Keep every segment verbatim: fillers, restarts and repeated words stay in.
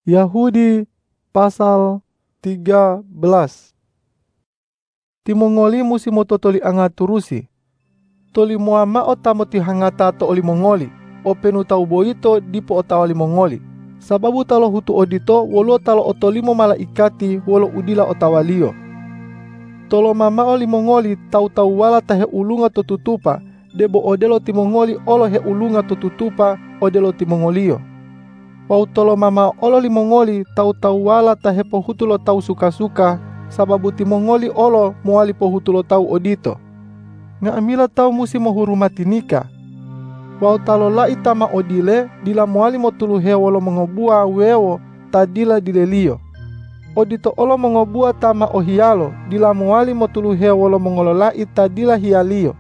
Yahudi pasal tiga belas. Timongoli musi mototoli anga turusi. Toli muama o tamo ti hangata to oli mongoli. O penu tau boito dipo o tawali mongoli. Sababu talo hutu odito wolo talo otolimo malaikati wolo udila o tawalio. Tolo mama oli mongoli tau tau wala tahe ulunga to tutupa. Debo odelo timongoli olo he ulunga to tutupa odelo timongolio. Wau tolo mama olo limongoli tau tau wala tahe pohutulo tau suka-suka. Sababu timongoli olo moali pohutulo tau odito. Nga amila tau musi mohurumati nika. Wau talo lai tama odile dila moali motuluhe wolo mengobua wewo tadila dilelio. Odito olo mengobua tama ohialo dila moali motuluhe wolo mengololai tadila hialio.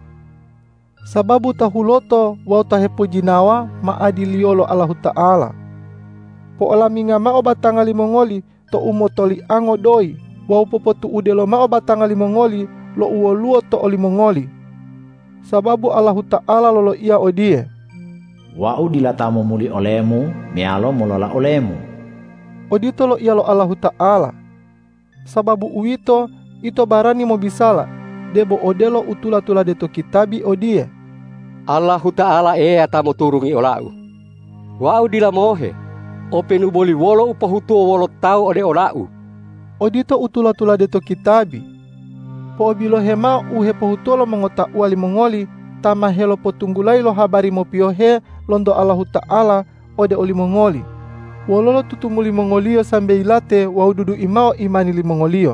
Sababu tahuloto wau tahepo jinawa maadiliolo Allahu Ta'ala. Po olami nga mao batanga limongoli to umotoli ango doi. Wau popotu udelo mao batanga limongoli lo uoluo to olimongoli. Sababu Allahu Ta'ala lolo ia odie. Wau dilatamo muli olemu, mealo molola olemu. Odito lo ia lo Allahu Ta'ala. Sababu uito ito barani mo bisala. Debo odelo utula-tula deto kitabi odie. Allahu Ta'ala ea tamo turungi olau. Wau dilamohe. Openu boli wolo upahutuo wolo tau ode olau. Odito utula-tula deto kitabi. Po obilo hema uhe pohutolo mengota uali mongoli. Tama helo potunggulai lo habari mo piohe londo Allahu Ta'ala ode oli mongoli. Wololo tutumuli mongolio sambe ilate wau dudu imao imani li mongolio.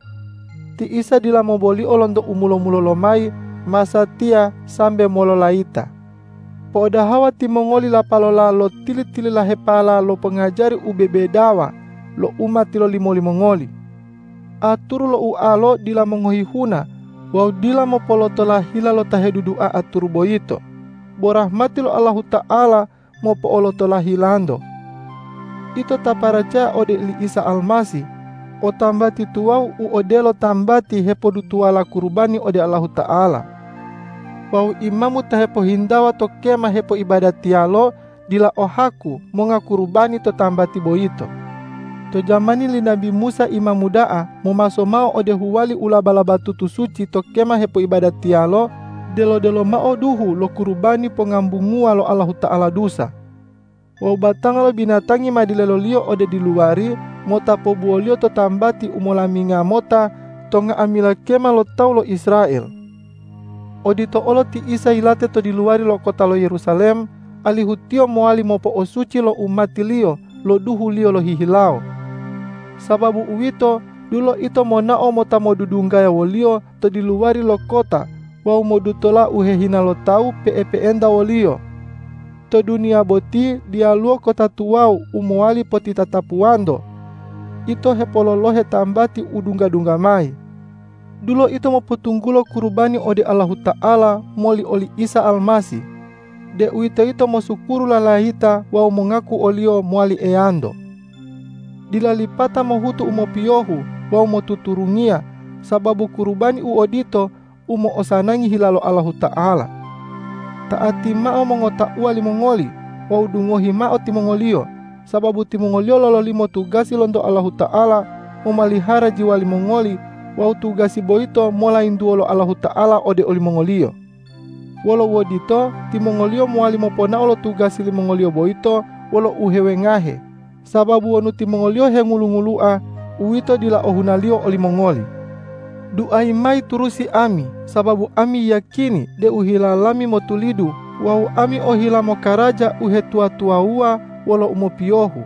Ti isa dila moboli olondo umulo-mulo lomai masa tia sambe molo laita. Po oda hawa ti mongoli la palola lo tili-tili la hepala lo pengajari ubebe dawa lo umat lo limoli mongoli. Aturu lo ualo dila mongohihuna wau dila mo poloto la hila lo tahedudua aturu boito. Borahmati lo Allahu Ta'ala mo po oloto la hilando. Ito taparaja ode li Isa Almasi. O tambati tuau u odelo tambati hepo dutuala kurubani ode Allahu Ta'ala. Wau imamu tahepo hindawa to kema hepo ibadat tialo dila ohaku monga kurubani to tambati boito. To jamani li Nabi Musa imamu daa momaso mao ode huwali ula balabatutu suci to kema hepo ibadat tialo delo-delo mao duhu lo kurubani pongambungua lo Allahu Ta'ala dusa. Wau batanga lo binatangi madilelo lio ode diluari mota pobuolio to tambati umolaminga mota tonga amila kema lo tau lo Israel. Odito olo ti Isa ilate to diluari lo kota lo Yerusalem alihutio moali mopo osuci lo umati lio lo duhu lio lo hihilao. Sababu uwito dulo ito monao mota modudunggaya wolio to diluari lo kota wau modutola uhehina lo tau pe-pe-enda wolio. To dunia boti dia luo kota tuau umuali poti tatapuando. Ito hepololohe tambati udungga-dungga mai. Dulo ito mopotunggulo kurubani ode Allahu Ta'ala moli oli Isa Almasi. De uito ito mosukuru lalahita wau mengaku olio muali eando. Dilalipata mohutu umopiohu wau motuturungia sababu kurubani uodito umo osanangi hilalo Allahu Ta'ala. Taati mao mengota uali mongoli wau dungohi mao timongolio. Sababu timongolio lolo limo tugasi londo Allahu Ta'ala memalihara jiwa limongoli wau tugasi boito mulai induolo Allahu Ta'ala ode oli mongolio. Wolo wodito timongolio muali mopona olo tugasi limongolio boito wolo uhewe ngahe. Sababu wonu timongolio hengulu-ngulua uwito dila ohunalio oli mongoli. Duai mai turusi ami sababu ami yakini de uhilalami motulidu wau ami ohila mokaraja uhetua-tuaua wolo umopiohu.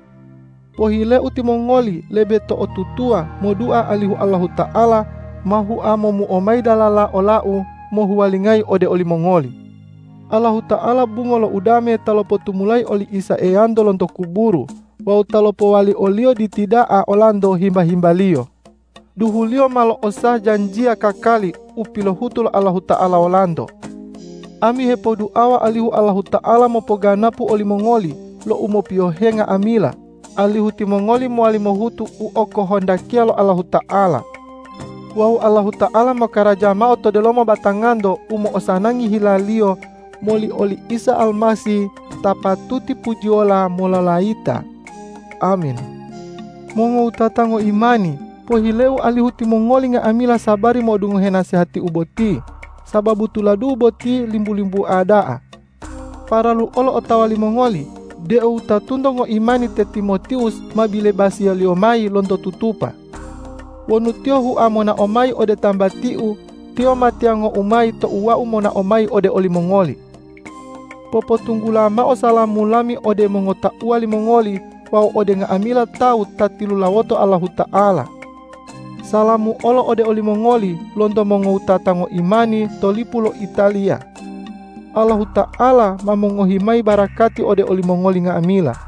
Pohile utimongoli lebe to otutua modua alihu Allahu Ta'ala mahu amo muomai dalala olau mohu walingai ode oli mongoli. Allahu Ta'ala bungolo udame talopo tumulai oli Isa eando lonto kuburu wau talopo wali olio ditidaa olando himba-himbalio. Duhulio malo osah janjia kakali upilo hutul Allahu Ta'ala olando. Ami hepo duawa alihu Allahu Ta'ala mopoganapu oli mongoli lo umopiohenga amila. Alihu timongoli moali mohutu uoko hondakia lo Allahu Ta'ala. Wau Allahu Ta'ala makaraja mao todelomo batangando umo osanangi hilalio moli oli Isa Almasi tapatuti pujiola molalaita. Amin. Mongo utatango imani, pohileu alihu timongoli nga amila sabari mo dungu henasihati uboti, sababu tuladu uboti limbu-limbu adaa. Paralu olo otawali mongoli, deu utatundo ngo imani te Timotius mabile basia liomai lonto tutupa. Wonu tio hu amona omai ode tambatiu, tio matiango umai to uwa umona omai ode oli mongoli. Popo tunggula mao salamu lami ode mongota uali mongoli, wau ode nga amila tau tatilu lawoto Allahu Ta'ala. Salamu olo ode oli mongoli, londo mongo utatango imani tolipulo Italia. Allahu Ta'ala mamongohimai barakati ode oli mongoli nga amila.